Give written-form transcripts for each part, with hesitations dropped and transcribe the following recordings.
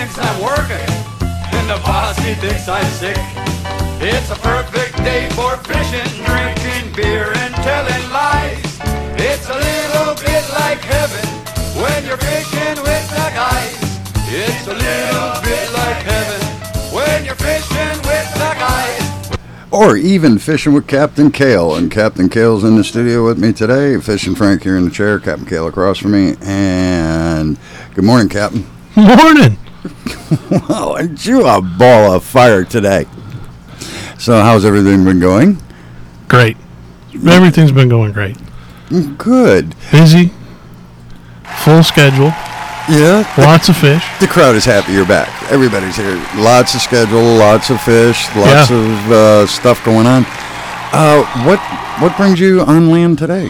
thinks I'm working, and the boss, he thinks I'm sick. It's a perfect day for fishing, drinking beer, and telling lies. It's a little bit like heaven when you're fishing with the guys. It's a little bit like heaven when you're fishing with the guys. Or even fishing with Captain Kale. And Captain Kale's in the studio with me today. Fishing Frank here in the chair. Captain Kale across from me. And good morning, Captain. Morning. Well, aren't you a ball of fire today? So how's everything been going? Great. Everything's been going great. Good. Busy. Full schedule. Yeah. Lots of fish. The crowd is happy you're back. Everybody's here. Lots of schedule, lots of fish, lots of stuff going on. What brings you on land today?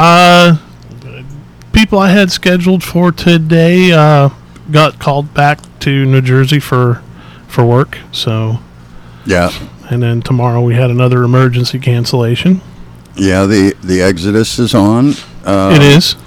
People I had scheduled for today got called back to New Jersey for work. So yeah. And then tomorrow we had another emergency cancellation. Yeah, the Exodus is on. It is.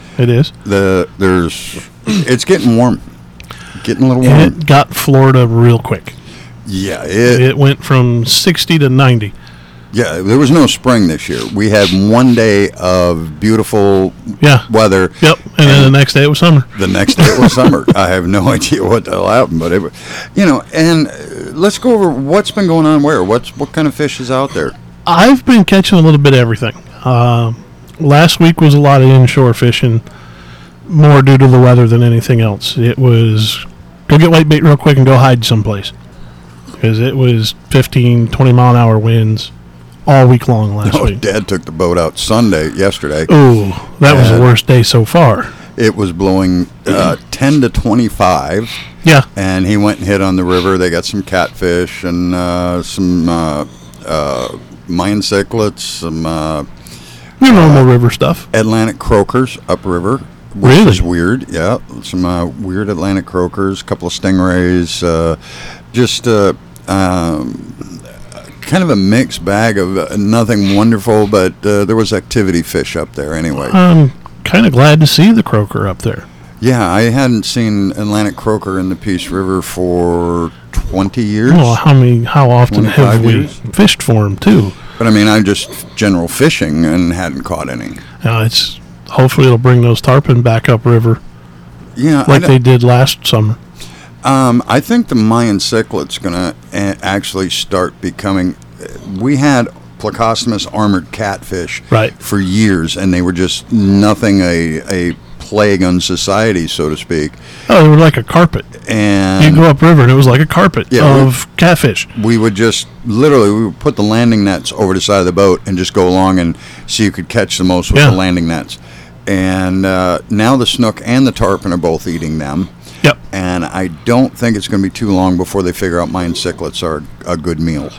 It's getting warm. Getting a little warm. It got Florida real quick. Yeah, it went from 60 to 90. Yeah, there was no spring this year. We had one day of beautiful weather. Yep, and then the next day it was summer. The next day it was summer. I have no idea what the hell happened, but and let's go over what's been going on where. What kind of fish is out there? I've been catching a little bit of everything. Last week was a lot of inshore fishing, more due to the weather than anything else. It was go get white bait real quick and go hide someplace, because it was 15, 20 mile an hour winds all week long last week. Dad took the boat out yesterday. Oh, that was the worst day so far. It was blowing 10 to 25. Yeah. And he went and hit on the river. They got some catfish and some Mayan cichlids, some your normal river stuff. Atlantic croakers upriver, which is weird. Yeah, some weird Atlantic croakers, a couple of stingrays, kind of a mixed bag of nothing wonderful, but there was activity fish up there anyway. I'm kind of glad to see the croaker up there. Yeah, I hadn't seen Atlantic croaker in the Peace River for 20 years. Well, how often have we fished for them, too? But, I mean, I'm just general fishing and hadn't caught any. Hopefully it'll bring those tarpon back upriver like they did last summer. I think the Mayan cichlid's going to actually start becoming. We had Plecostomus armored catfish for years, and they were just nothing a plague on society, so to speak. Oh, they were like a carpet. And you go upriver, and it was like a carpet of catfish. We would just we would put the landing nets over the side of the boat and just go along and see who could catch the most with the landing nets. And now the snook and the tarpon are both eating them. Yep. And I don't think it's going to be too long before they figure out Mayan cichlids are a good meal.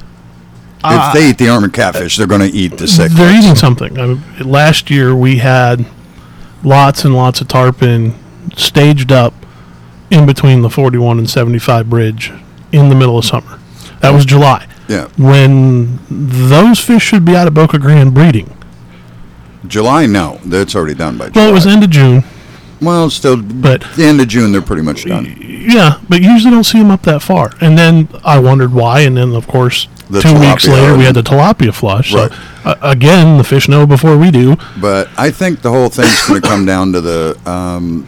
If they eat the armored catfish, they're going to eat the cichlids. They're eating something. Last year we had lots and lots of tarpon staged up in between the 41 and 75 bridge in the middle of summer. That was July. Yeah. When those fish should be out of Boca Grande breeding. July? No. That's already done by July. Well, it was end of June. Well, but the end of June, they're pretty much done. Yeah, but usually don't see them up that far. And then I wondered why, and then, of course, 2 weeks later, we had the tilapia flush. Right. So, again, the fish know before we do. But I think the whole thing's going to come down to the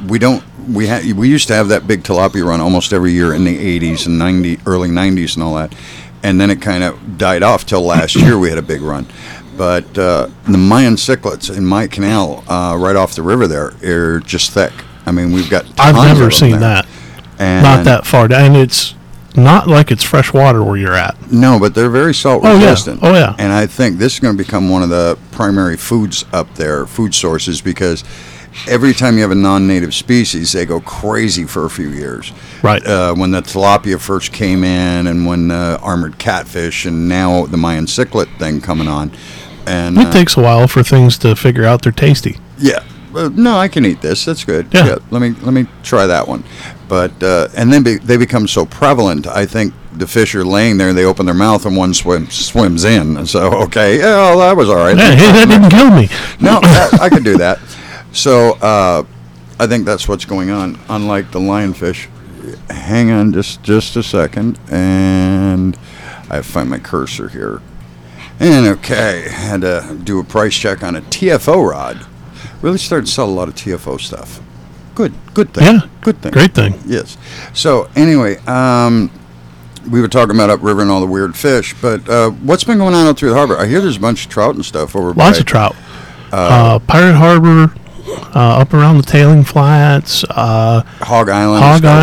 we used to have that big tilapia run almost every year in the 80s and early 90s and all that. And then it kind of died off till last year we had a big run. But the Mayan cichlids in my canal, right off the river there, are just thick. I mean, we've got tons I've never of them seen there. that. And not that far down. And it's not like it's fresh water where you're at. No, but they're very salt resistant. Oh, yeah. And I think this is going to become one of the primary foods up there, food sources, because every time you have a non-native species, they go crazy for a few years. Right. When the tilapia first came in, and when the armored catfish, and now the Mayan cichlid thing coming on. And it takes a while for things to figure out they're tasty. Yeah. No, I can eat this. That's good. Yeah. Let me try that one. But and then they become so prevalent. I think the fish are laying there, and they open their mouth, and one swims in. So that was all right. Hey, that didn't kill me. No, I could do that. So I think that's what's going on. Unlike the lionfish, hang on just a second, and I find my cursor here. And okay, had to do a price check on a TFO rod. Really started to sell a lot of TFO stuff. Good thing. Yeah, good thing. Great thing. Yes. So anyway, we were talking about upriver and all the weird fish, but what's been going on out through the harbor? I hear there's a bunch of trout and stuff over. Lots of trout. Pirate Harbor, up around the Tailing Flats, Hog Island.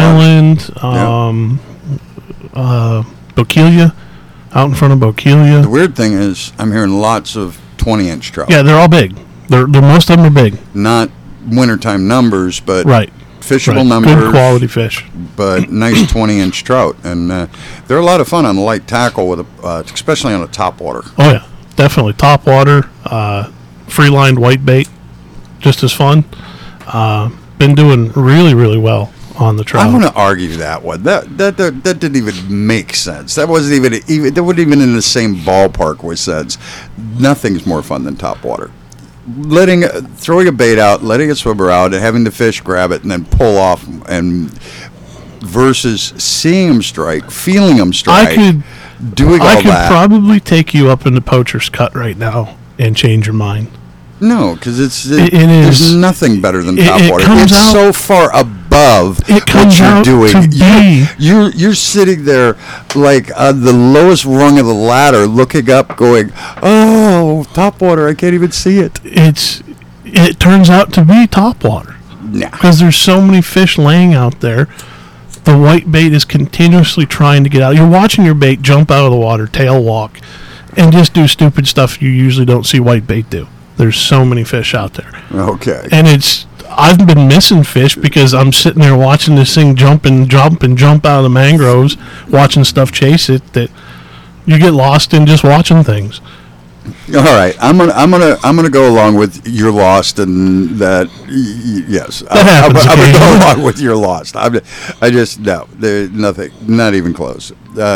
Bokeelia, out in front of Bokeelia. The weird thing is, I'm hearing lots of 20-inch trout. Yeah, they're all big. They're most of them are big. Not wintertime numbers, but right. Fishable numbers. Good quality fish. But nice 20-inch trout. And they're a lot of fun on a light tackle, with especially on a topwater. Oh, yeah. Definitely. Topwater, free-lined whitebait, just as fun. Been doing really, really well on the trout. I want to argue that one. That didn't even make sense. That wasn't even that wasn't even in the same ballpark with sense. Nothing's more fun than topwater. Throwing a bait out, letting it swim around, and having the fish grab it and then pull off, and versus seeing them strike, feeling them strike, I could that. Probably take you up into Poacher's Cut right now and change your mind. No, because there's nothing better than topwater. It's so far above what you're doing. You're sitting there like on the lowest rung of the ladder, looking up, going, "Oh, topwater! I can't even see it." It turns out to be topwater. Nah. Because there's so many fish laying out there. The white bait is continuously trying to get out. You're watching your bait jump out of the water, tail walk, and just do stupid stuff you usually don't see white bait do. There's so many fish out there. Okay. And I've been missing fish because I'm sitting there watching this thing jump out of the mangroves, watching stuff chase it, that you get lost in just watching things. All right, I'm gonna go along with you're lost, and that yes, I'm gonna go along with you're lost. I just no, there's nothing, not even close.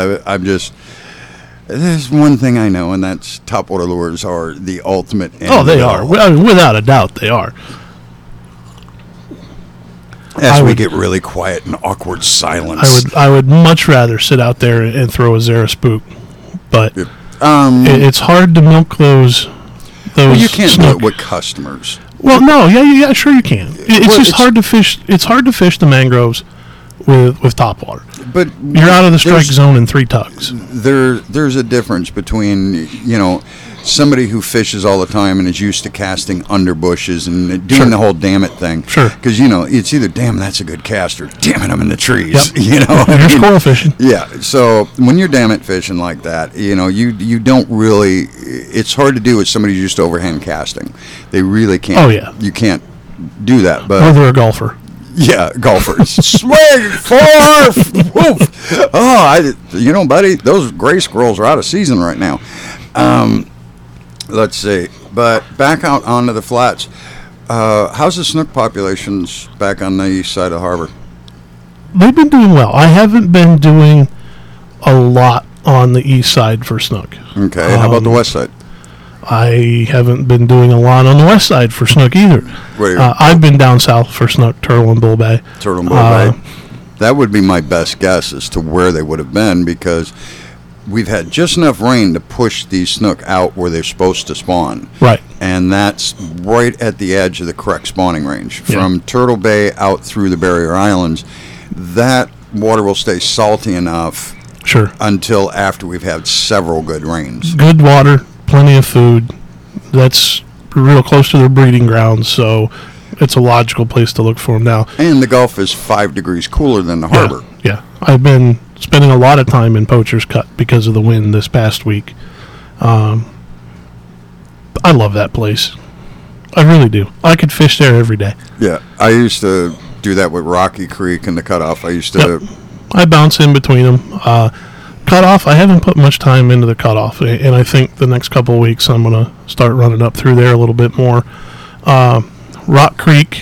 There's one thing I know, and that's topwater lures are the ultimate. Oh, they are. I mean, without a doubt, they are. As we get really quiet and awkward silence. I would much rather sit out there and throw a Zara spook, but it's hard to milk those. Well, you can't do it with customers. Well, no, yeah, sure you can. It's hard to fish. It's hard to fish the mangroves with topwater. But you're out of the strike zone in 3 tugs. There's a difference between somebody who fishes all the time and is used to casting under bushes and doing the whole damn it thing. Sure. Because it's either damn that's a good caster, damn it I'm in the trees. Yep. You're squirrel fishing. Yeah. So when you're damn it fishing like that, you don't really. It's hard to do with somebody who's used to overhand casting. They really can't. Oh yeah. You can't do that. But or they're a golfer. Yeah, golfers. Swing, forth, woof. Oh, buddy, those gray squirrels are out of season right now. Let's see. But back out onto the flats. How's the snook populations back on the east side of the harbor? They've been doing well. I haven't been doing a lot on the east side for snook. Okay, how about the west side? I haven't been doing a lot on the west side for snook either. I've been down south for snook, turtle and bull bay. Turtle and bull bay. That would be my best guess as to where they would have been, because we've had just enough rain to push these snook out where they're supposed to spawn. Right. And that's right at the edge of the correct spawning range. From Turtle Bay out through the Barrier Islands, that water will stay salty enough until after we've had several good rains. Good water. Plenty of food. That's real close to their breeding grounds, so it's a logical place to look for them now. And the Gulf is 5 degrees cooler than the harbor. Yeah. I've been spending a lot of time in Poacher's Cut because of the wind this past week. I love that place. I really do. I could fish there every day. Yeah. I used to do that with Rocky Creek and the Cutoff. I used to... I bounce in between them. Cutoff, I haven't put much time into the Cutoff, and I think the next couple of weeks I'm going to start running up through there a little bit more. Rock Creek's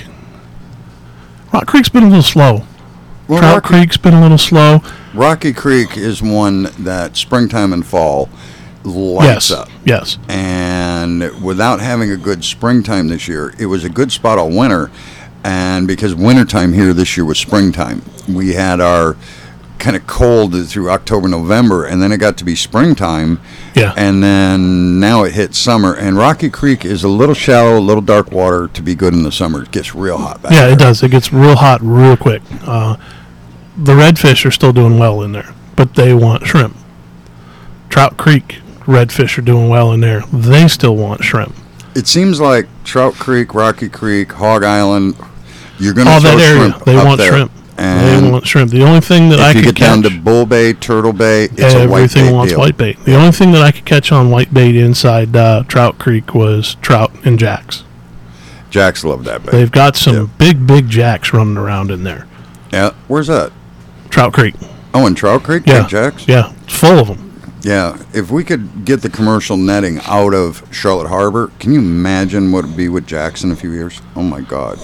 been a little slow. Well, Trout Creek's been a little slow. Rocky Creek is one that springtime and fall lights up. Yes. And without having a good springtime this year, it was a good spot all winter. And because wintertime here this year was springtime, we had our kind of cold through October, November, and then it got to be springtime. Yeah. And then now it hit summer. And Rocky Creek is a little shallow, a little dark water to be good in the summer. It gets real hot back Yeah, there. it does. It gets real hot real quick. The redfish are still doing well in there, but they want shrimp. Trout Creek redfish are doing well in there. They still want shrimp. It seems like Trout Creek, Rocky Creek, Hog Island, you're going to All throw that area, shrimp they up want there. shrimp. And They want shrimp. The only thing that I if you could get down catch, to Bull Bay, Turtle Bay, it's a white everything bait wants deal. white bait. The only thing that I could catch on white bait inside Trout Creek was trout and jacks. Jacks love that bait. They've got some Yeah. big jacks running around in there. Yeah, where's that? Trout Creek. Oh, in Trout Creek, Yeah. Big Jacks? Yeah, it's full of them. Yeah, if we could get the commercial netting out of Charlotte Harbor, can you imagine what it would be with Jacks in a few years? Oh, my God.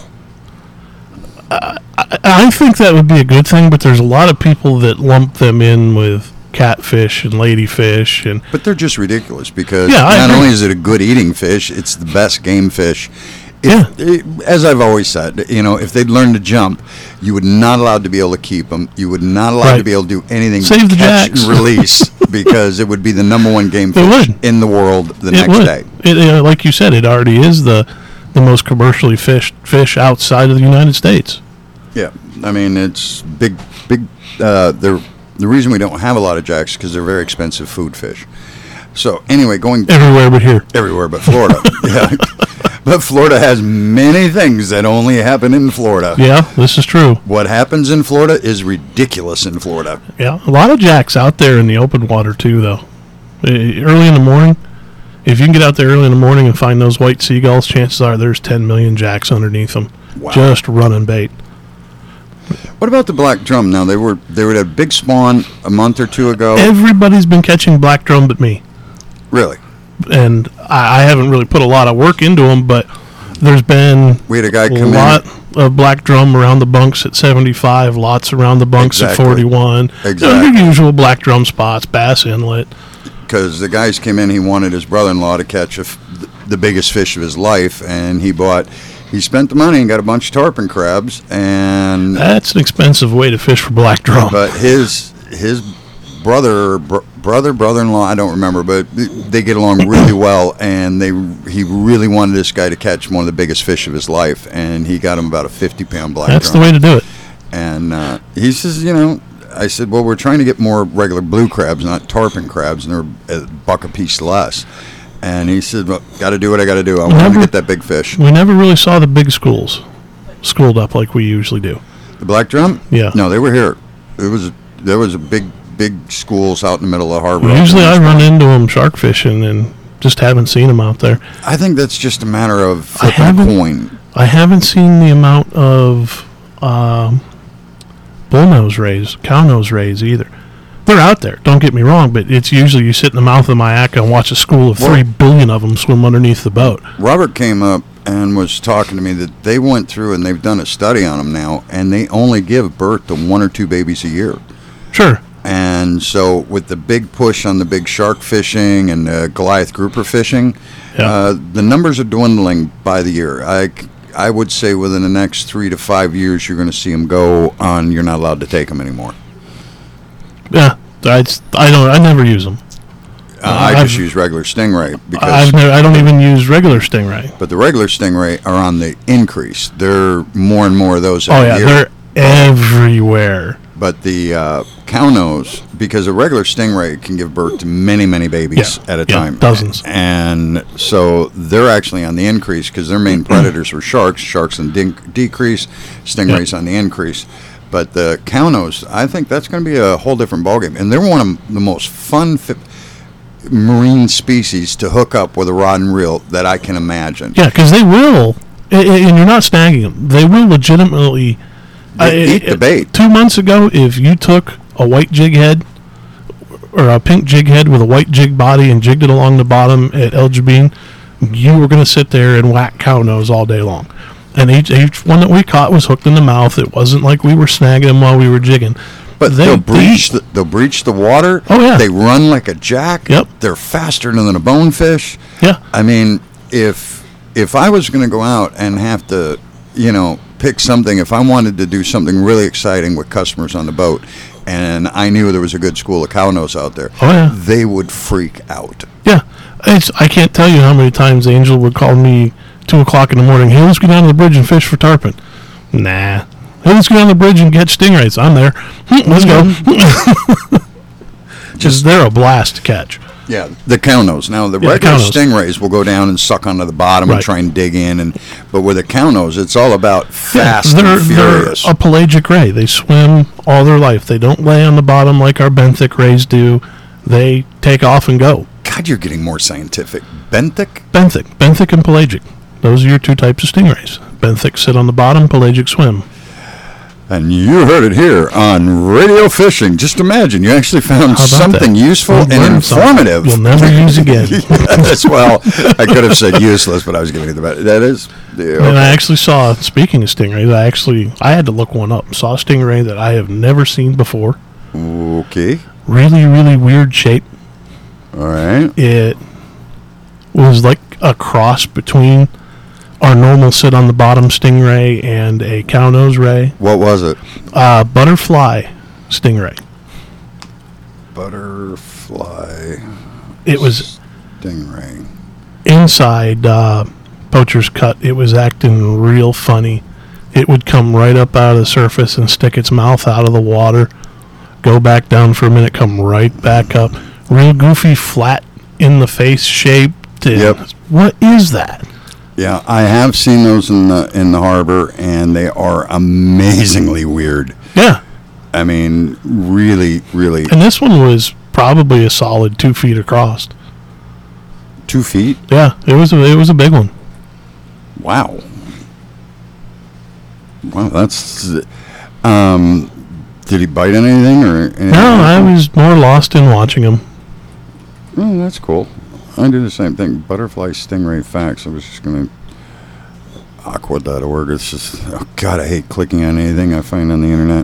I think that would be a good thing, but there's a lot of people that lump them in with catfish and ladyfish, and But they're just ridiculous because Yeah, I not agree. only is it a good eating fish, it's the best game fish. Yeah. As I've always said, if they'd learn to jump, you would not allowed to be able to keep them. You would not allowed to Right. be able to do anything Save but the catch jacks. and release because it would be the number one game It fish would. in the world the it next would. day. Like you said, it already is the most commercially fished fish outside of the United States. Yeah, I mean it's big. The reason we don't have a lot of jacks is because they're very expensive food fish. So anyway, going Everywhere but here. everywhere but Florida. Yeah, but Florida has many things that only happen in Florida. Yeah, this is true. What happens in Florida is ridiculous in Florida. Yeah, a lot of jacks out there in the open water too, though. Early in the morning, if you can get out there early in the morning and find those white seagulls, chances are there's 10 million jacks underneath them, Wow. just running bait. What about the black drum? Now they were at a big spawn a month or two ago. Everybody's been catching black drum but me, Really, and I haven't really put a lot of work into them, but there's been we had a guy a come lot of black drum around the bunks at 75, lots around the bunks Exactly. at 41. Exactly. Your usual black drum spots, Bass Inlet. because the guys came in. He wanted his brother-in-law to catch the biggest fish of his life, and he spent the money and got a bunch of tarpon crabs, and That's an expensive way to fish for black drum. but his brother-in-law, I don't remember, but they get along really well, and he really wanted this guy to catch one of the biggest fish of his life, and he got him about a 50-pound black That's drum. the way to do it. And he says, I said, well, we're trying to get more regular blue crabs, not tarpon crabs, and they're a buck a piece less. And he said, well, got to do what I got to do. I want to Never- get that big fish. We never really saw the big schools schooled up like we usually do. The black drum? Yeah. No, they were here. There was a big schools out in the middle of the harbor. Usually I run into them shark fishing and just haven't seen them out there. I think that's just a matter of I flipping a haven't- coin. I haven't seen the amount of bullnose rays, cow nose rays either. They're out there, don't get me wrong, but it's usually you sit in the mouth of Mayaca and watch a school of Well- 3 billion of them swim underneath the boat. Robert came up and was talking to me that they went through and they've done a study on them now, and they only give birth to 1 or 2 babies a year. Sure. And so with the big push on the big shark fishing and the Goliath grouper fishing, Yeah. the numbers are dwindling by the year. I would say within the next 3 to 5 years, you're going to see them go on. You're not allowed to take them anymore. Yeah. I never use them. I just I've- use regular stingray because, I don't even use regular stingray. but the regular stingray are on the increase. There are more and more of those Oh every yeah, year. they're everywhere. But the cow nose, because a regular stingray can give birth to many, many babies Yeah, at a yeah, time. dozens. And so they're actually on the increase because their main predators were sharks. Sharks on decrease, stingrays on the increase. But the cow nose, I think that's going to be a whole different ballgame. And they're one of the most fun marine species to hook up with a rod and reel that I can imagine. Yeah, because they will, and you're not snagging them. They will legitimately They eat the bait. 2 months ago, if you took a white jig head or a pink jig head with a white jig body and jigged it along the bottom at El Jabin, you were going to sit there and whack cow nose all day long. And each one that we caught was hooked in the mouth. It wasn't like we were snagging them while we were jigging. But they'll breach the water. Oh, yeah. They run like a jack. Yep. They're faster than a bonefish. Yeah. I mean, if I was going to go out and have to, pick something, if I wanted to do something really exciting with customers on the boat, and I knew there was a good school of cow nose out there, Oh, yeah. they would freak out. Yeah. I can't tell you how many times Angel would call me 2 o'clock in the morning. Hey, let's go down to the bridge and fish for tarpon. Nah. Hey, let's go down the bridge and catch stingrays. I'm there. Let's go. Just they're a blast to catch. Yeah, the cow nose. Now, the Yeah, the regular cow nose. stingrays will go down and suck onto the bottom and Right. try and dig in, but with a cow nose, it's all about fast they're and furious. a pelagic ray. They swim all their life. They don't lay on the bottom like our benthic rays do. They take off and go. God, you're getting more scientific. Benthic? Benthic and pelagic. Those are your 2 types of stingrays. Benthic sit on the bottom, pelagic swim. And you heard it here on Radio Fishing. Just imagine, you actually found How about something that? useful We'll and learn something informative. We'll never use again. Yes, well, I could have said useless, but I was giving you the better. That is. Yeah, And I okay. actually saw, speaking of stingrays, I had to look one up. Saw a stingray that I have never seen before. Okay. Really, really weird shape. All right. It was like a cross between our normal sit on the bottom stingray and a cow nose ray. What was it? Butterfly stingray. Butterfly It was stingray. inside Poacher's Cut. It was acting real funny. It would come right up out of the surface and stick its mouth out of the water, go back down for a minute, come right back up. Real goofy, flat in the face shaped. Yep. What is that? Yeah, I have seen those in the harbor, and they are amazingly weird. Yeah. I mean, really, really. And this one was probably a solid 2 feet across. 2 feet? Yeah, it was a big one. Wow. Wow, that's. Did he bite on anything or? Anything No, like I that? was more lost in watching him. Oh, that's cool. I do the same thing. Butterfly stingray facts. I was just gonna. Aqua.org. It's just. Oh God, I hate clicking on anything I find on the internet.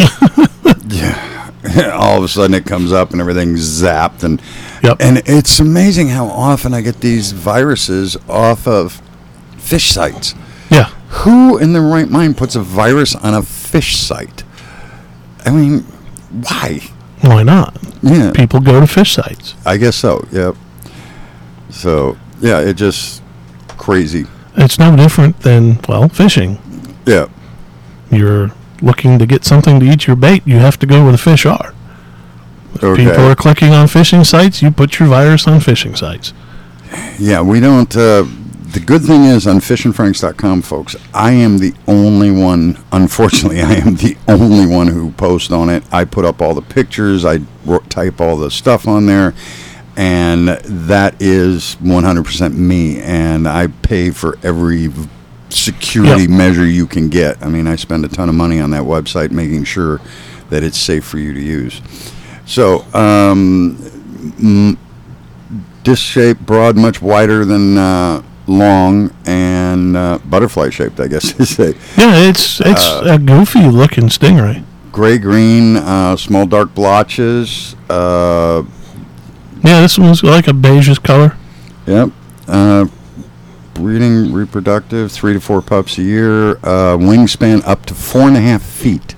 Yeah. All of a sudden it comes up and everything's zapped and. Yep. And it's amazing how often I get these viruses off of fish sites. Yeah. Who in their right mind puts a virus on a fish site? I mean, why? Why not? Yeah, People go to fish sites. I guess so. Yep. So yeah, it just crazy. It's no different than, well, fishing. Yeah. You're looking to get something to eat your bait, you have to go where the fish are. Okay. People are clicking on fishing sites, you put your virus on fishing sites. Yeah, we don't. The good thing is on fishandfranks.com, folks, I am the only one. Unfortunately, I am the only one who posts on it. I put up all the pictures. I type all the stuff on there. And that is 100% me. And I pay for every security Yep. measure you can get. I mean, I spend a ton of money on that website making sure that it's safe for you to use. So, disc shape, broad, much wider than long, and butterfly shaped, I guess you say. Yeah, it's a goofy looking stingray. Gray green, small dark blotches. Yeah, this one's like a beigeish color. Yep. Breeding, reproductive, 3 to 4 pups a year. Wingspan up to 4.5 feet.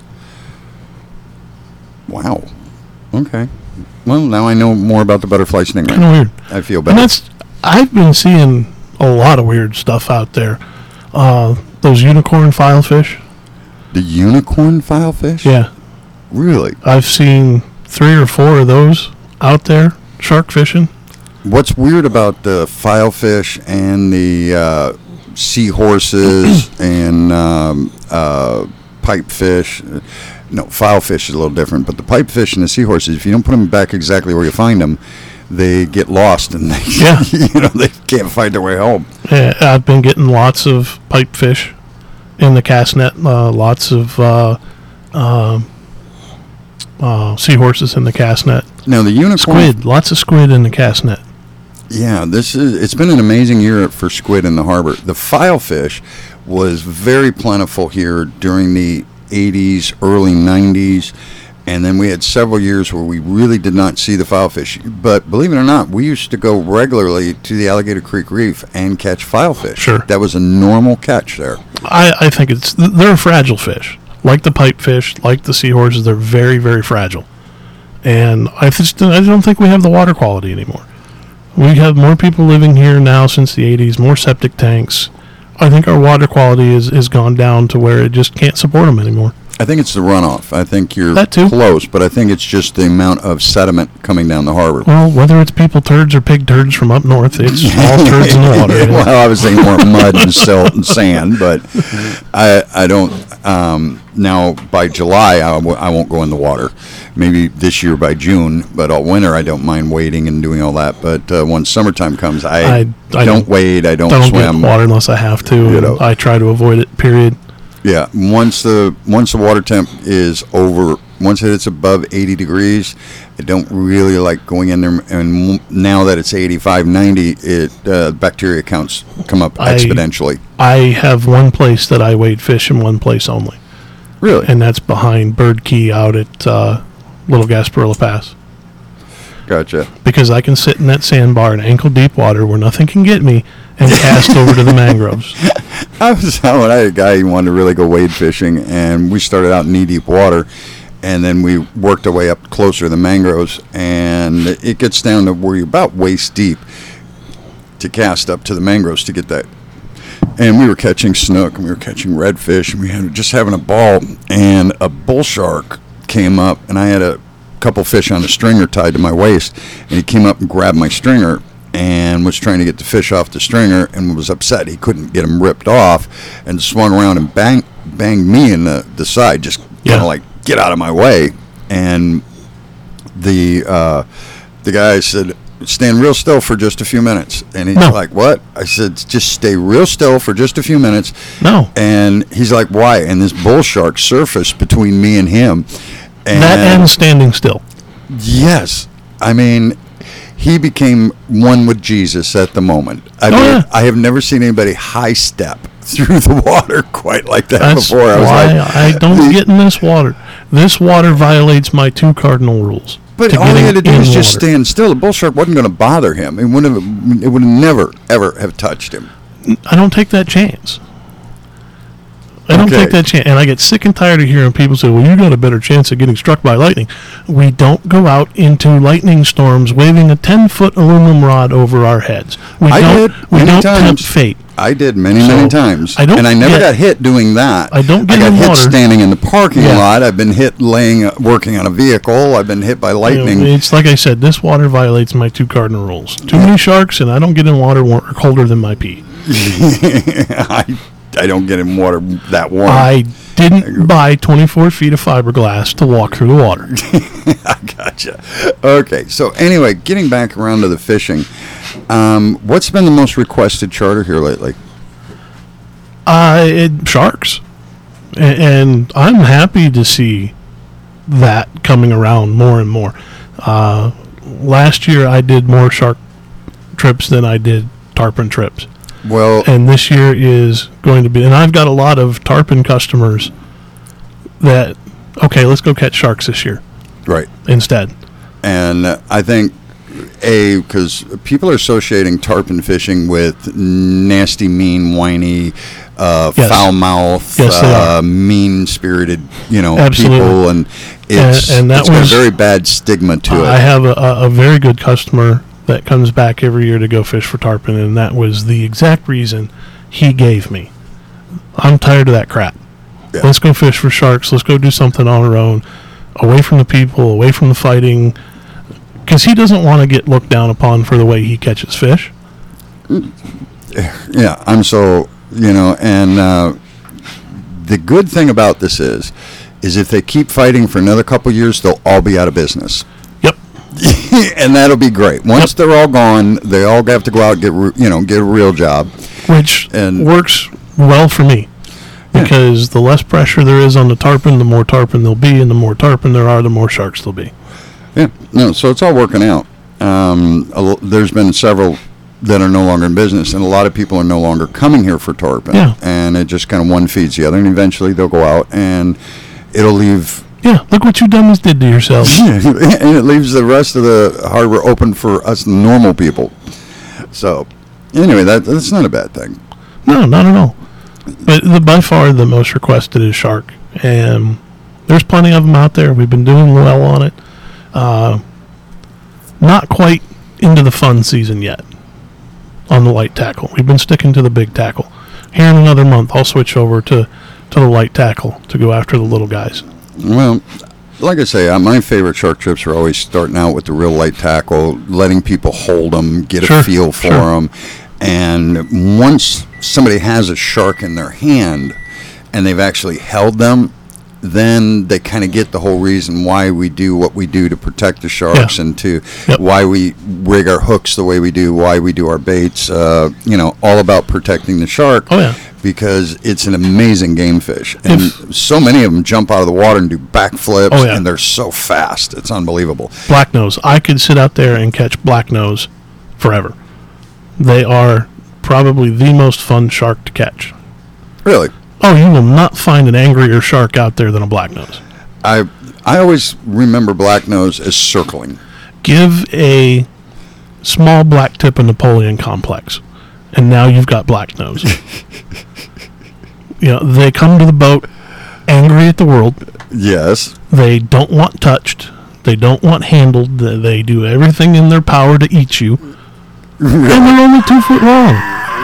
Wow. Okay. Well, now I know more about the butterfly Kind stingray. of weird. I feel And better. I've been seeing a lot of weird stuff out there. Those unicorn filefish. The unicorn filefish? Yeah, Really? I've seen 3 or 4 of those out there shark fishing. What's weird about the filefish and the seahorses and pipefish? No, filefish is a little different, but the pipefish and the seahorses, if you don't put them back exactly where you find them, they get lost and they, Yeah. they can't find their way home. Yeah, I've been getting lots of pipefish in the cast net, lots of seahorses in the cast net. Now the unicorn Squid, lots of squid in the cast net. Yeah, it's been an amazing year for squid in the harbor. The filefish was very plentiful here during the 80s, early 90s, and then we had several years where we really did not see the filefish. But believe it or not, we used to go regularly to the Alligator Creek Reef and catch filefish. Sure. That was a normal catch there. I think they're a fragile fish. Like the pipefish, like the seahorses, they're very, very fragile. And I don't think we have the water quality anymore. We have more people living here now since the 80s, more septic tanks. I think our water quality is gone down to where it just can't support them anymore. I think it's the runoff. I think you're That too. close, but I think it's just the amount of sediment coming down the harbor. Well, whether it's people turds or pig turds from up north, it's all turds in the water. Yeah, well, I was saying more mud and silt and sand, but I don't. Now, by July, I won't go in the water. Maybe this year by June, but all winter I don't mind wading and doing all that. But when summertime comes, I don't wade, I don't get in swim. the water unless I have to. You know. I try to avoid it, period. Yeah, once the water temp is over, once it's above 80 degrees, I don't really like going in there. And now that it's 85, 90, bacteria counts come up exponentially. I have one place that I wade fish and one place only. Really? And that's behind Bird Key out at Little Gasparilla Pass. Gotcha. Because I can sit in that sandbar in ankle deep water where nothing can get me and cast over to the mangroves. I had a guy who wanted to really go wade fishing, and we started out in knee-deep water, and then we worked our way up closer to the mangroves, and it gets down to where you're about waist deep to cast up to the mangroves to get that. And we were catching snook, and we were catching redfish, and we were just having a ball, and a bull shark came up, and I had a couple fish on a stringer tied to my waist, and he came up and grabbed my stringer and was trying to get the fish off the stringer and was upset he couldn't get him ripped off, and swung around and banged me in the side, just kind of like, get out of my way. And the guy said, stand real still for just a few minutes. And he's like, what? I said, just stay real still for just a few minutes. No. And he's like, why? And this bull shark surfaced between me and him. And that and standing still. Yes. I mean, he became one with Jesus at the moment. I have never seen anybody high step through the water quite like that before. I don't get in this water. This water violates my 2 cardinal rules. But all he had to do was just stand still. The bull shark wasn't going to bother him. It would have never, ever have touched him. I don't take that chance. I don't take that chance. And I get sick and tired of hearing people say, well, you got a better chance of getting struck by lightning. We don't go out into lightning storms waving a 10-foot aluminum rod over our heads. We don't tempt fate. I did many times. I never got hit doing that. I got hit standing in the parking lot. I've been hit working on a vehicle. I've been hit by lightning. It's like I said, this water violates my 2 cardinal rules. Too many sharks, and I don't get in water colder than my pee. I don't get in water that warm. I didn't buy 24 feet of fiberglass to walk through the water. I gotcha. Okay, so anyway, getting back around to the fishing, what's been the most requested charter here lately? Sharks. And I'm happy to see that coming around more and more. Last year I did more shark trips than I did tarpon trips. Well, and this year is going to be, and I've got a lot of tarpon customers that, okay, let's go catch sharks this year. Right. Instead. And I think, because people are associating tarpon fishing with nasty, mean, whiny, foul mouth, mean-spirited, people, and it's got a very bad stigma to it. I have a very good customer that comes back every year to go fish for tarpon, and that was the exact reason he gave me. I'm tired of that crap. Yeah. Let's go fish for sharks. Let's go do something on our own, away from the people, away from the fighting, because he doesn't want to get looked down upon for the way he catches fish. Yeah, I'm so, and the good thing about this is if they keep fighting for another couple years, they'll all be out of business. And that'll be great. Once they're all gone, they all have to go out and get a real job, which works well for me because the less pressure there is on the tarpon, the more tarpon there'll be, and the more tarpon there are, the more sharks there'll be. Yeah, no, so it's all working out. There's been several that are no longer in business, and a lot of people are no longer coming here for tarpon. Yeah. And it just kind of one feeds the other, and eventually they'll go out and it'll leave. Yeah, look what you dummies did to yourselves. And it leaves the rest of the harbor open for us normal people. So, anyway, that's not a bad thing. No, not at all. But by far the most requested is shark, and there's plenty of them out there. We've been doing well on it. Not quite into the fun season yet on the light tackle. We've been sticking to the big tackle. Here in another month, I'll switch over to the light tackle to go after the little guys. Well, like I say, my favorite shark trips are always starting out with the real light tackle, letting people hold them, get a feel for them. And once somebody has a shark in their hand and they've actually held them, then they kind of get the whole reason why we do what we do to protect the sharks and to why we rig our hooks the way we do, why we do our baits, all about protecting the shark. Oh, yeah. Because it's an amazing game fish. And so many of them jump out of the water and do backflips, and they're so fast. It's unbelievable. Blacknose. I could sit out there and catch blacknose forever. They are probably the most fun shark to catch. Really? Oh, you will not find an angrier shark out there than a blacknose. I always remember blacknose as circling. Give a small black tip a Napoleon complex, and now you've got blacknose. They come to the boat angry at the world. Yes. They don't want touched. They don't want handled. They do everything in their power to eat you. And they're only 2 foot long.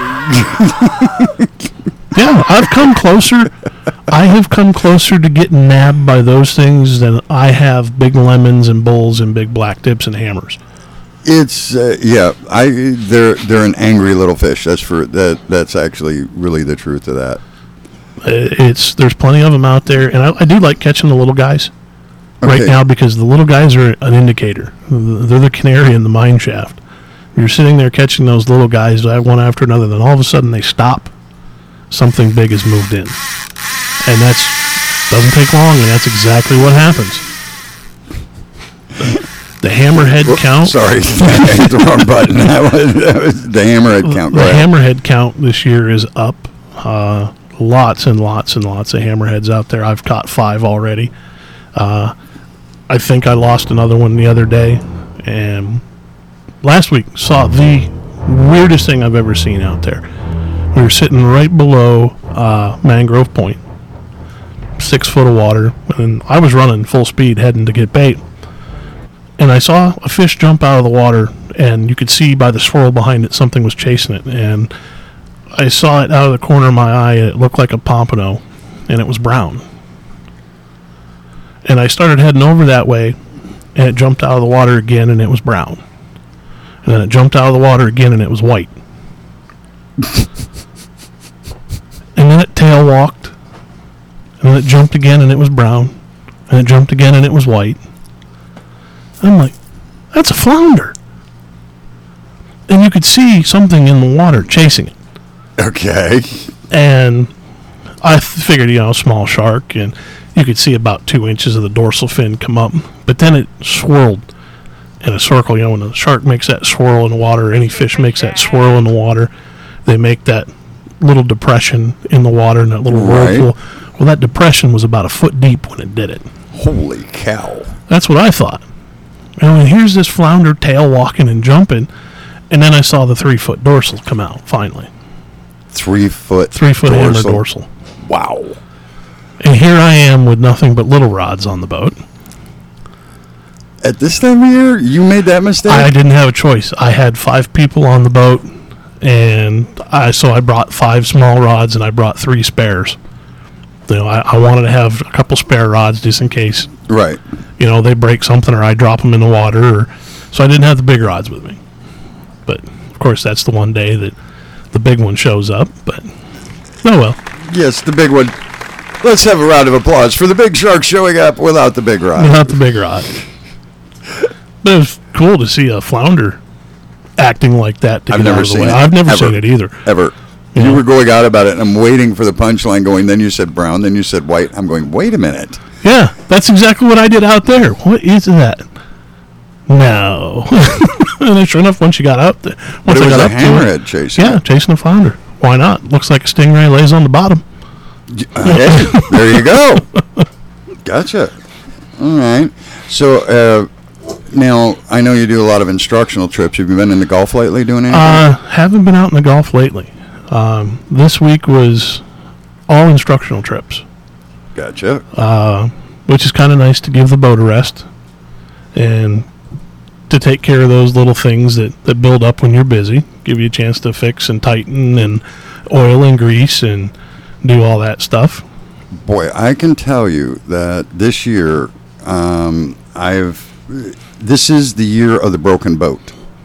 Yeah, I've come closer. I have come closer to getting nabbed by those things than I have big lemons and bulls and big black tips and hammers. It's they're an angry little fish. That's actually really the truth of that. There's plenty of them out there, and I do like catching the little guys right now because the little guys are an indicator. They're the canary in the mine shaft. You're sitting there catching those little guys one after another, then all of a sudden they stop. Something big has moved in, and doesn't take long, and that's exactly what happens. The hammerhead count. Sorry, I hit the wrong button. That was the hammerhead count. The hammerhead count this year is up. Lots and lots and lots of hammerheads out there. I've caught 5 already. I think I lost another one the other day, and last week saw the weirdest thing I've ever seen out there. We were sitting right below Mangrove Point, 6 foot of water, and I was running full speed heading to get bait. And I saw a fish jump out of the water, and you could see by the swirl behind it something was chasing it. And I saw it out of the corner of my eye, and it looked like a pompano, and it was brown. And I started heading over that way, and it jumped out of the water again, and it was brown. And then it jumped out of the water again, and it was white. And then it tail walked, and then it jumped again, and it was brown, and it jumped again, and it was white. I'm like, that's a flounder. And you could see something in the water chasing it. Okay. And I figured, small shark, and you could see about 2 inches of the dorsal fin come up. But then it swirled in a circle. When a shark makes that swirl in the water, any fish makes that swirl in the water, they make that little depression in the water and that little whirlpool. Well, that depression was about 1 foot deep when it did it. Holy cow. That's what I thought. And here's this flounder tail walking and jumping, and then I saw the 3 foot dorsal come out finally. 3 foot. 3 foot hammer dorsal. Wow. And here I am with nothing but little rods on the boat. At this time of year, you made that mistake? I didn't have a choice. I had 5 people on the boat, and so I brought 5 small rods and I brought 3 spares. I wanted to have a couple spare rods just in case. Right. They break something or I drop them in the water. So I didn't have the big rods with me. But, of course, that's the one day that the big one shows up. But, oh well. Yes, the big one. Let's have a round of applause for the big shark showing up without the big rod. Without the big rod. But it was cool to see a flounder acting like that to get out of the way. I've never seen it either. Ever. You were going out about it, and I'm waiting for the punchline going, then you said brown, then you said white. I'm going, wait a minute. Yeah, that's exactly what I did out there. What is that? No. And then sure enough, once you got out there. Once I got up to it. Hammerhead chasing. Yeah, chasing a flounder. Why not? Looks like a stingray lays on the bottom. Hey, there you go. Gotcha. All right. So, now, I know you do a lot of instructional trips. Have you been in the Gulf lately doing anything? Haven't been out in the Gulf lately. This week was all instructional trips, Gotcha. which is kind of nice to give the boat a rest and to take care of those little things that build up when you're busy, give you a chance to fix and tighten and oil and grease and do all that stuff. Boy, I can tell you that this year, this is the year of the broken boat.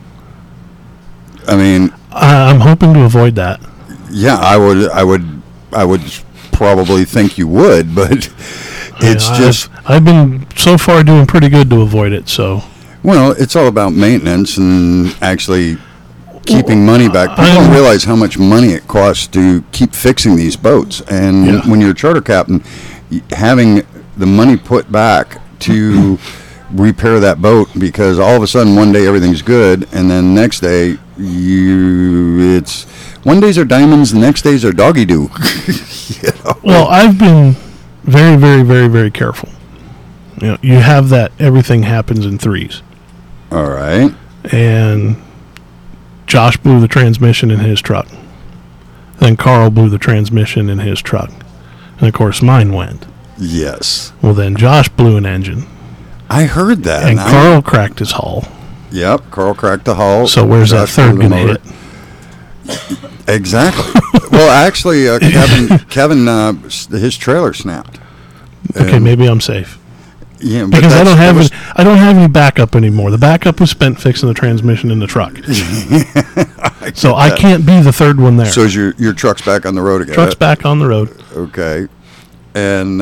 I mean, I'm hoping to avoid that. yeah, I would probably think you would, but it's just, I've been so far doing pretty good to avoid it. So well, it's all about maintenance and actually keeping money back. People don't realize how much money it costs to keep fixing these boats. And Yeah. when you're a charter captain, having the money put back to repair that boat, because all of a sudden one day everything's good, and then next day it's one days are diamonds, the next days are doggy doo. well, I've been very, very, very, very careful. You have that everything happens in threes, All right. and Josh blew the transmission in his truck. Then Carl blew the transmission in his truck. And of course mine went. Yes. Well, then Josh blew an engine. I heard that. And Carl cracked his hull. Yep, Carl cracked the hull. So where's that Josh third blew the going to motor. hit? Exactly. Well, actually, Kevin, his trailer snapped. Okay, And- maybe I'm safe. Yeah, but Because I that's- don't have any backup anymore. The backup was spent fixing the transmission in the truck. So I can't be the third one there. So is your truck's back on the road again? Truck's back on the road. Okay. And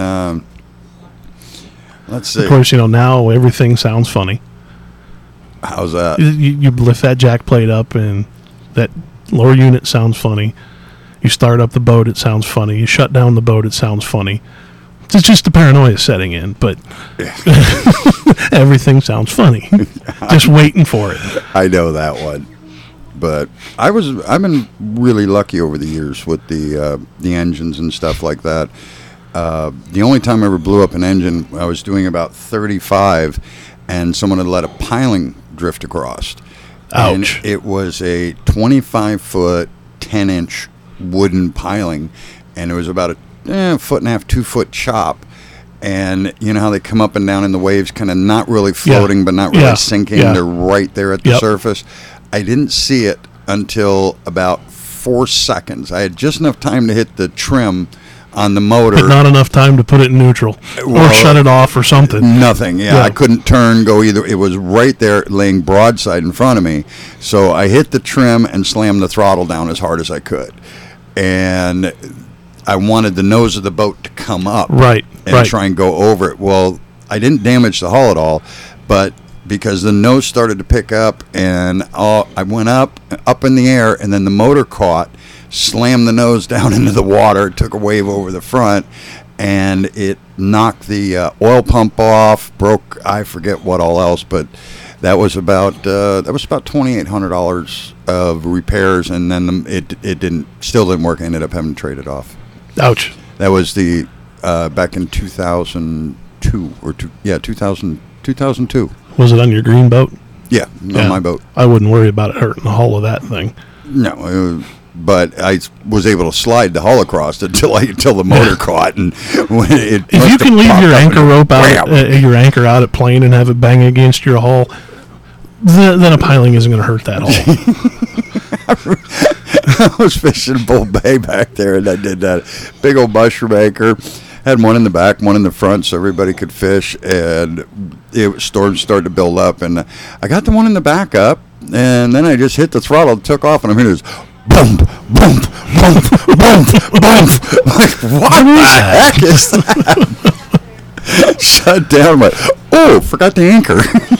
let's see. Of course, now everything sounds funny. How's that? You lift that jack plate up and that lower unit sounds funny. You start up the boat, it sounds funny. You shut down the boat, it sounds funny. It's just the paranoia setting in, but everything sounds funny. Just waiting for it. I know that one. But I've been really lucky over the years with the engines and stuff like that. The only time I ever blew up an engine, I was doing about 35, and someone had let a piling drift across. Ouch. And it was a 25-foot, 10-inch wooden piling, and it was about a foot and a half, 2-foot chop. And you know how they come up and down in the waves, kind of not really floating, but not really sinking. Yeah. They're right there at the surface. I didn't see it until about 4 seconds. I had just enough time to hit the trim on the motor. But not enough time to put it in neutral or shut it off or something. Nothing. Yeah, I couldn't turn, go either. It was right there laying broadside in front of me. So I hit the trim and slammed the throttle down as hard as I could. And I wanted the nose of the boat to come up. Right. And try and go over it. Well, I didn't damage the hull at all, but because the nose started to pick up, and I went up in the air, and then the motor caught, slammed the nose down into the water, took a wave over the front, and it knocked the oil pump off, broke, I forget what all else, but that was about $2,800 of repairs, and then it still didn't work. I ended up having to trade it off. Ouch. That was the back in 2002 or 2002. Was it on your green boat? Yeah, on my boat. I wouldn't worry about it hurting the hull of that thing. No, but I was able to slide the hull across until the motor caught, and when it. If you can leave your anchor rope out, your anchor out at plane, and have it bang against your hull, then a piling isn't going to hurt that hull. I was fishing Bull Bay back there, and I did that big old mushroom anchor. Had one in the back, one in the front, so everybody could fish. And storms started to build up, and I got the one in the back up, and then I just hit the throttle, took off, and I mean it was bump, bump, bump, bump, bump. Like, what the heck is that? Shut down. I'm like, oh, forgot the anchor.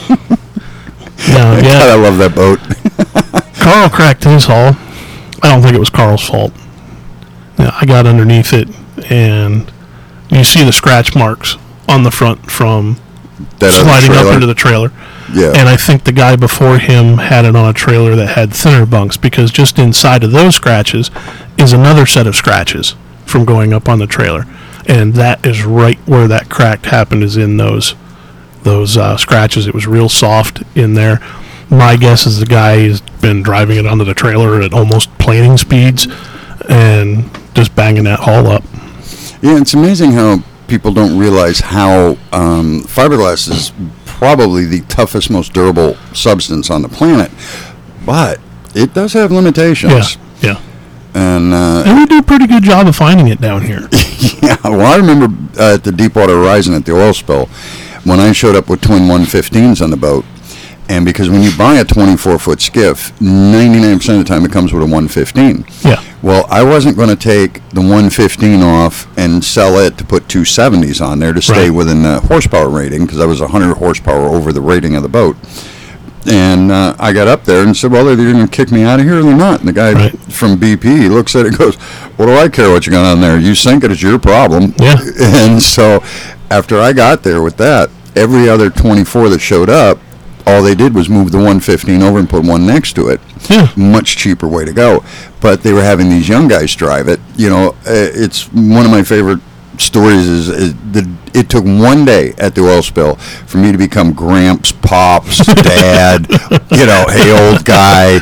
Yeah. I love that boat. Carl cracked his hull. I don't think it was Carl's fault. Yeah, I got underneath it, and you see the scratch marks on the front from That sliding up into the trailer. Yeah. And I think the guy before him had it on a trailer that had thinner bunks, because just inside of those scratches is another set of scratches from going up on the trailer. And that is right where that crack happened, is in those scratches. It was real soft in there. My guess is the guy has been driving it onto the trailer at almost planing speeds and just banging that hull up. Yeah, it's amazing how people don't realize how fiberglass is probably the toughest, most durable substance on the planet, but it does have limitations. Yeah. And we do a pretty good job of finding it down here. yeah, well, I remember at the Deepwater Horizon at the oil spill, when I showed up with twin 115s on the boat, and because when you buy a 24-foot skiff, 99% of the time it comes with a 115. Yeah. Well, I wasn't going to take the 115 off and sell it to put 270s on there to stay Right. within the horsepower rating, because I was 100 horsepower over the rating of the boat. And I got up there and said, well, they're going to kick me out of here or they're not. And the guy Right. from BP looks at it and goes, what do I care what you got on there? You sink it, it's your problem. Yeah. And so after I got there with that, every other 24 that showed up, all they did was move the 115 over and put one next to it. Yeah. Much cheaper way to go. But they were having these young guys drive it. You know, it's one of my favorite stories is that it took one day at the oil spill for me to become Gramps, Pops, Dad, you know, hey, old guy,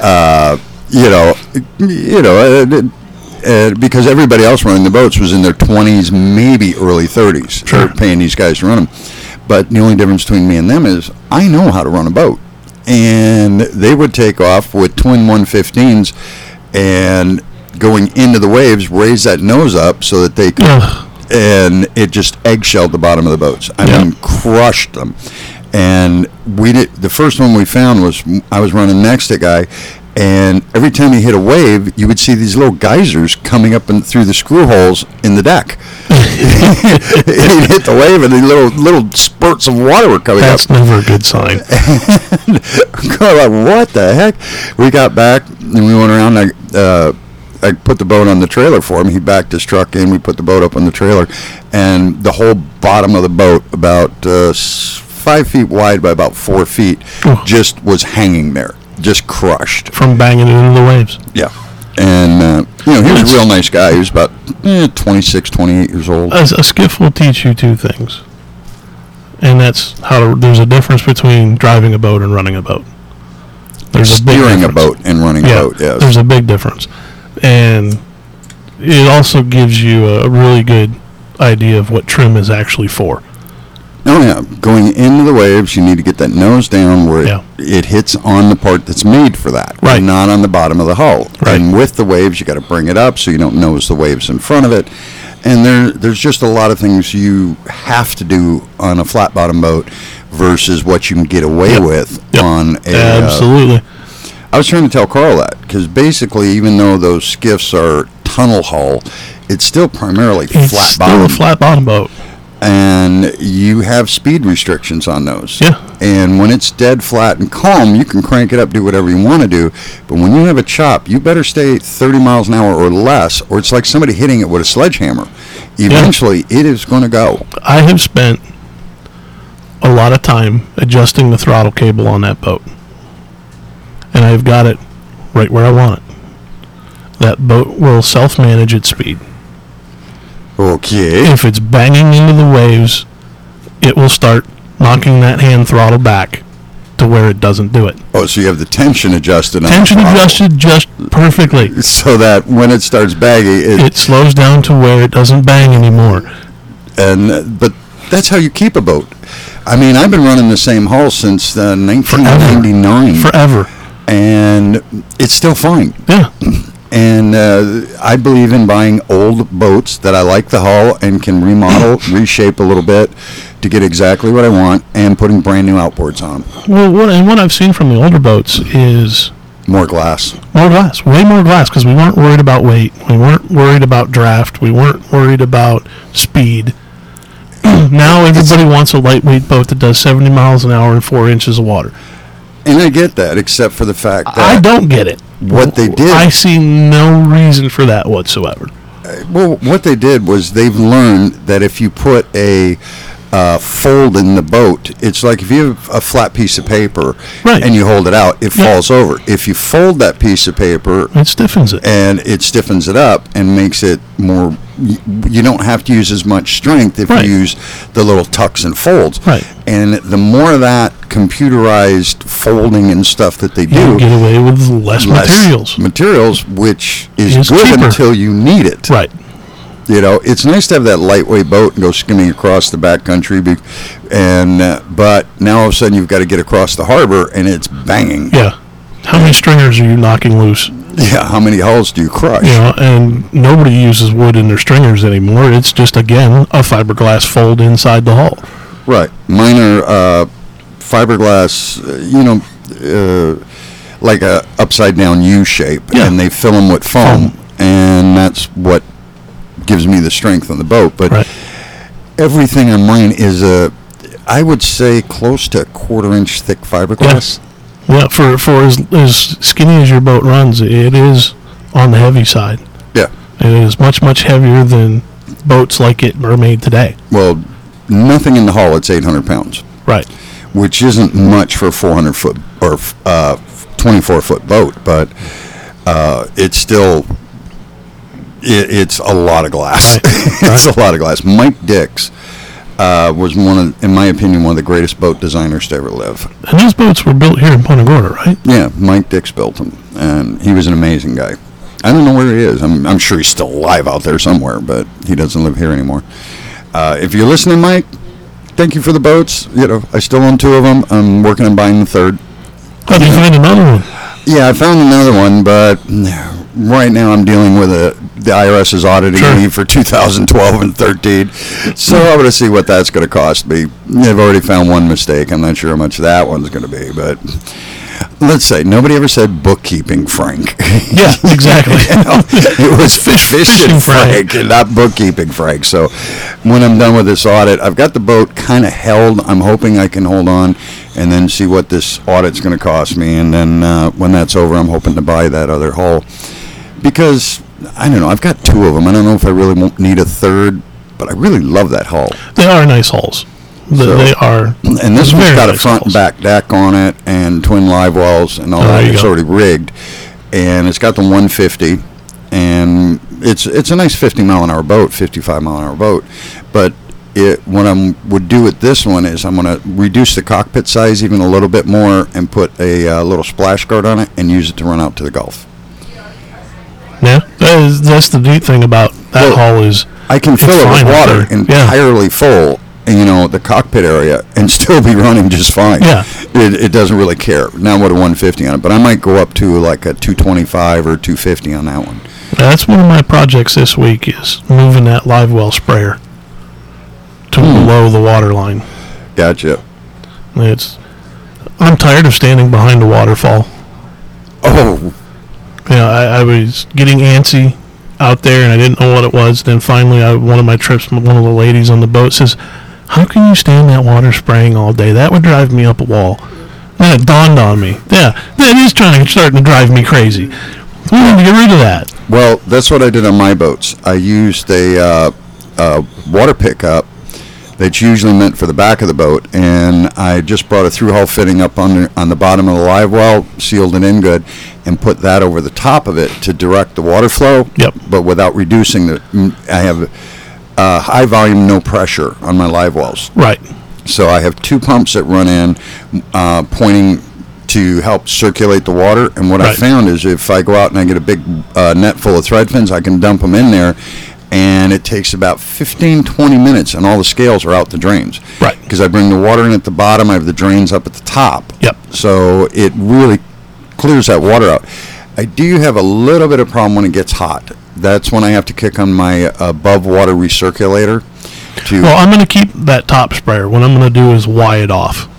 because everybody else running the boats was in their 20s, maybe early 30s. Sure. They're paying these guys to run them. But the only difference between me and them is I know how to run a boat. And they would take off with twin 115s and going into the waves, raise that nose up so that they could, and it just eggshelled the bottom of the boats. I mean, crushed them. And the first one we found was, I was running next to a guy, and every time he hit a wave, you would see these little geysers coming up and through the screw holes in the deck. He'd hit the wave, and the little spurts of water were coming That's up. never a good sign. Like, what the heck? We got back, and we went around. I put the boat on the trailer for him. He backed his truck in. We put the boat up on the trailer, and the whole bottom of the boat, about 5 feet wide by about 4 feet, just was hanging there, just crushed. From banging it into the waves. Yeah. And, he was a real nice guy. He was about 26, 28 years old. A skiff will teach you two things. And that's there's a difference between driving a boat and running a boat. There's Steering a boat and running a boat, yes. There's a big difference. And it also gives you a really good idea of what trim is actually for. Oh, yeah. Going into the waves, you need to get that nose down where it hits on the part that's made for that. Right. Not on the bottom of the hull. Right. And with the waves, you got to bring it up so you don't nose the waves in front of it. And there's just a lot of things you have to do on a flat bottom boat versus what you can get away with on a... Absolutely. I was trying to tell Carl that, because basically, even though those skiffs are tunnel hull, it's still primarily It's flat still bottom. a flat bottom boat. And you have speed restrictions on those. Yeah. And when it's dead flat and calm, you can crank it up, do whatever you want to do. But when you have a chop, you better stay 30 miles an hour or less, or it's like somebody hitting it with a sledgehammer. Eventually, it is going to go. I have spent a lot of time adjusting the throttle cable on that boat. And I've got it right where I want it. That boat will self-manage its speed. Okay. If it's banging into the waves, it will start knocking that hand throttle back to where it doesn't do it. Oh, so you have the tension adjusted on Tension the throttle. adjusted just perfectly. So that when it starts bagging, It slows down to where it doesn't bang anymore. but that's how you keep a boat. I mean, I've been running the same hull since 1999. Forever. And it's still fine. Yeah. And I believe in buying old boats that I like the hull and can remodel, reshape a little bit to get exactly what I want, and putting brand new outboards on them. Well, what I've seen from the older boats is More glass. more glass, way more glass, because we weren't worried about weight, we weren't worried about draft, we weren't worried about speed. Now everybody wants a lightweight boat that does 70 miles an hour and 4 inches of water. And I get that, except for the fact that I don't get it. what they did. I see no reason for that whatsoever. Well, what they did was they've learned that if you put a fold in the boat, it's like if you have a flat piece of paper Right. and you hold it out, it falls over. If you fold that piece of paper It stiffens it. and it stiffens it up and makes it more, you don't have to use as much strength if Right. you use the little tucks and folds. Right. And the more of that computerized folding and stuff that they do, You get away with less materials. materials, which is It's good cheaper. until you need it. Right. You know, it's nice to have that lightweight boat and go skimming across the backcountry, but now all of a sudden you've got to get across the harbor and it's banging. Yeah. How many stringers are you knocking loose? Yeah, how many hulls do you crush? You know, and nobody uses wood in their stringers anymore. It's just, again, a fiberglass fold inside the hull. Right. Mine are fiberglass, like a upside down U shape, and they fill them with foam, and that's what gives me the strength on the boat. But everything on mine is I would say close to 1/4 inch thick fiberglass. Yeah, for as skinny as your boat runs, it is on the heavy side. Yeah. It is much, much heavier than boats like it are made today. Well, nothing in the hull, it's 800 pounds. Right. Which isn't much for a 400-foot or 24-foot boat, but it's still... It's a lot of glass. Right. It's a lot of glass. Mike Dix was in my opinion, one of the greatest boat designers to ever live. And those boats were built here in Punta Gorda, right? Yeah, Mike Dix built them, and he was an amazing guy. I don't know where he is. I'm sure he's still alive out there somewhere, but he doesn't live here anymore. If you're listening, Mike, thank you for the boats. You know, I still own 2 of them. I'm working on buying the 3rd. How did you find another one? Yeah, I found another one, but right now I'm dealing with the IRS is auditing me for 2012 and 13. So I'm going to see what that's going to cost me. They've already found one mistake. I'm not sure how much that one's going to be, but let's say nobody ever said bookkeeping, Frank. Yeah, exactly. It was fishing Frank and not bookkeeping Frank. So when I'm done with this audit, I've got the boat kind of held. I'm hoping I can hold on and then see what this audit's going to cost me. And then when that's over, I'm hoping to buy that other hull. Because, I don't know, I've got 2 of them. I don't know if I really won't need a 3rd, but I really love that hull. They are nice hulls. They are. And this one's got a nice front hulls. and back deck on it and twin live wells and all that. It's already rigged. And it's got the 150. And it's a nice 50-mile-an-hour boat, 55-mile-an-hour boat. But what I would do with this one is I'm going to reduce the cockpit size even a little bit more and put a little splash guard on it and use it to run out to the Gulf. Yeah, that's the neat thing about that hull is I can fill it with water entirely full, and, the cockpit area, and still be running just fine. Yeah. It doesn't really care. Now what a 150 on it, but I might go up to like a 225 or 250 on that one. That's one of my projects this week is moving that live well sprayer to below the water line. Gotcha. I'm tired of standing behind a waterfall. Oh. I was getting antsy out there, and I didn't know what it was. Then finally, one of my trips, one of the ladies on the boat says, "How can you stand that water spraying all day? That would drive me up a wall." And it dawned on me. Yeah, that is starting to drive me crazy. We need to get rid of that. Well, that's what I did on my boats. I used a water pickup that's usually meant for the back of the boat, and I just brought a through-hull fitting up on the bottom of the live well, sealed it in good, and put that over the top of it to direct the water flow. Yep. But without reducing I have high volume, no pressure on my live wells. Right. So I have 2 pumps that run in, pointing to help circulate the water. And what I found is if I go out and I get a big net full of thread fins, I can dump them in there. And it takes about 15, 20 minutes, and all the scales are out the drains. Right. Because I bring the water in at the bottom, I have the drains up at the top. Yep. So it really clears that water out. I do have a little bit of problem when it gets hot. That's when I have to kick on my above water recirculator. Well, I'm going to keep that top sprayer. What I'm going to do is Y it off.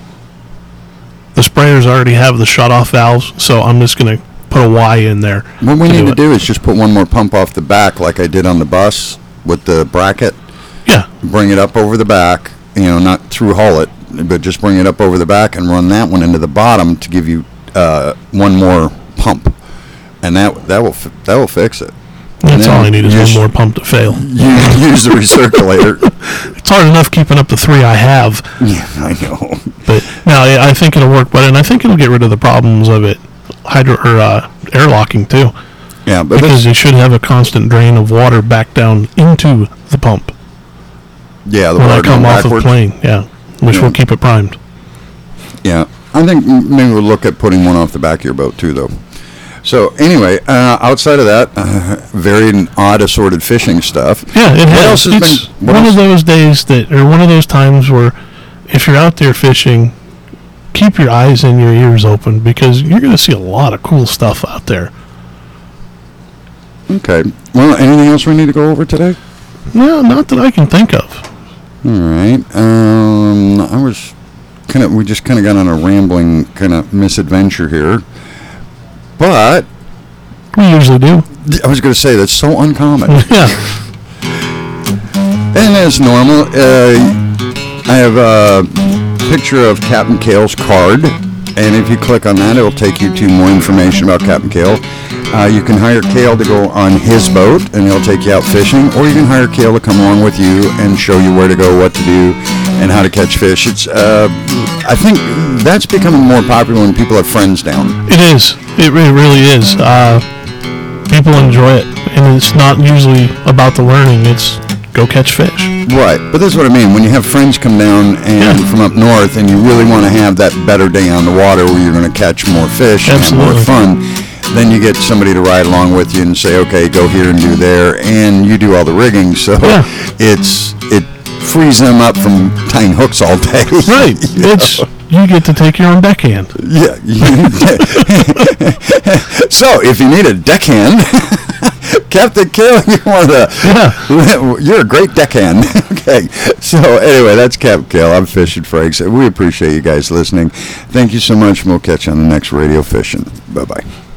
The sprayers already have the shut-off valves, so I'm just going to put a Y in there. What we need to do is just put one more pump off the back like I did on the bus with the bracket. Yeah. Bring it up over the back, not through hull it, but just bring it up over the back and run that one into the bottom to give you one more pump. And that will fix it. That's all I need is one more pump to fail. Use the recirculator. It's hard enough keeping up the 3 I have. Yeah, I know. But no, I think it'll work better, and I think it'll get rid of the problems of it airlocking too. Yeah, but because you should have a constant drain of water back down into the pump. Yeah, the when water I come off backward. of plane. Yeah, which will keep it primed. Yeah, I think maybe we'll look at putting one off the back of your boat too, though. So anyway, outside of that, very odd assorted fishing stuff. Yeah, it What else has. has It's been? What one else? of those days that, or one of those times where if you're out there fishing, keep your eyes and your ears open because you're going to see a lot of cool stuff out there. Okay. Well, anything else we need to go over today? No, not that I can think of. All right. I was we just kind of got on a rambling kind of misadventure here. But We usually do. I was going to say, that's so uncommon. Yeah. And as normal, I have a picture of Captain Cale's card. And if you click on that, it'll take you to more information about Captain Cale. You can hire Cale to go on his boat, and he'll take you out fishing. Or you can hire Cale to come along with you and show you where to go, what to do, and how to catch fish. It's, I think that's becoming more popular when people have friends down. It is. It really is. People enjoy it. And it's not usually about the learning. It's go catch fish. Right, but this is what I mean. When you have friends come down and from up north, and you really want to have that better day on the water where you're going to catch more fish and have more fun, then you get somebody to ride along with you and say, okay, go here and do there, and you do all the rigging. So it frees them up from tying hooks all day. Right. You get to take your own deckhand. Yeah. So if you need a deckhand, Captain Cale, you're a great deckhand. Okay. So anyway, that's Captain Cale. I'm Fishing Frank. We appreciate you guys listening. Thank you so much, and we'll catch you on the next Radio Fishing. Bye-bye.